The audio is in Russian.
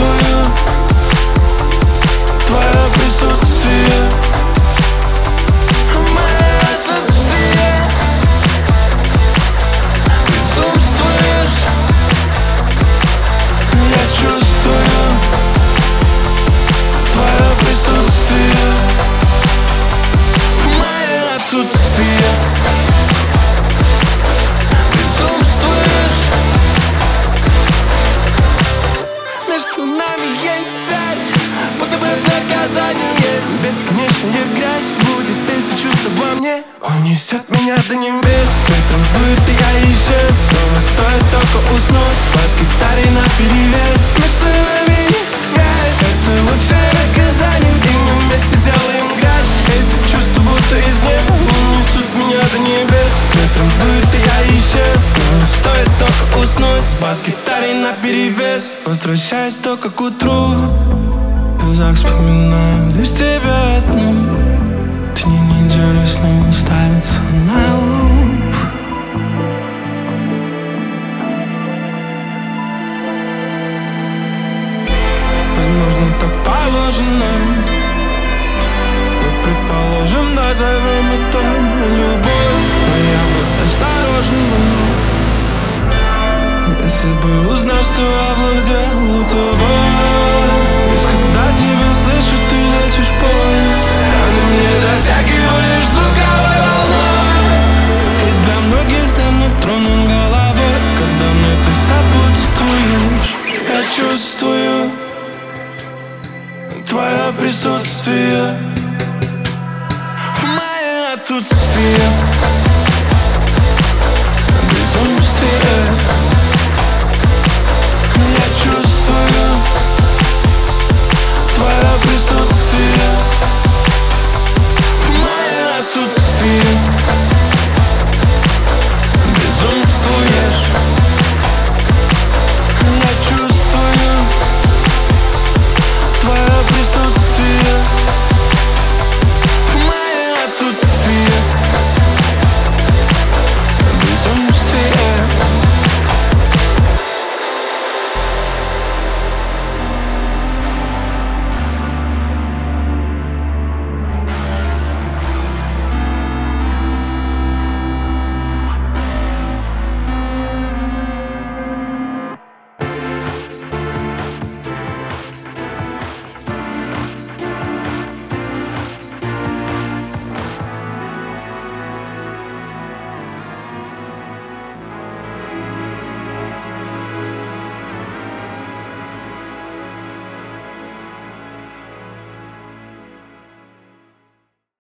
чувствую твое присутствие. Мое отсутствие. Безумствуешь. Я чувствую твое присутствие. Мое отсутствие. Безумствуешь. Между нами есть связь, будто бы в наказание. Бесконечная грязь будет эти чувства во мне. Он несет меня до небес. Ветром сдует, и я исчез. Снова стоит только уснуть. Бас гитаре наперевес. Между нами есть связь. Это лучшее наказание. И мы вместе делаем грязь. Эти чувства будто из неба несут меня до небес. Ветром сдует, и я исчез. Снова стоит только уснуть. Бас гитаре наперевес. Возвращаюсь только к утру. В глазах вспоминаю лишь тебя одну. Дни недели снова ставятся на луп. Возможно, так положено, но предположим, назовем это любовь. Но я бы осторожен был, если бы узнал, что овладел тобой. Ведь когда тебя слышу, ты лечишь боль. Раны мне затягиваешь звуковой волной. И для многих давно тронут головой. Когда мне ты сопутствуешь, я чувствую твое присутствие. Мое отсутствие. Безумствие.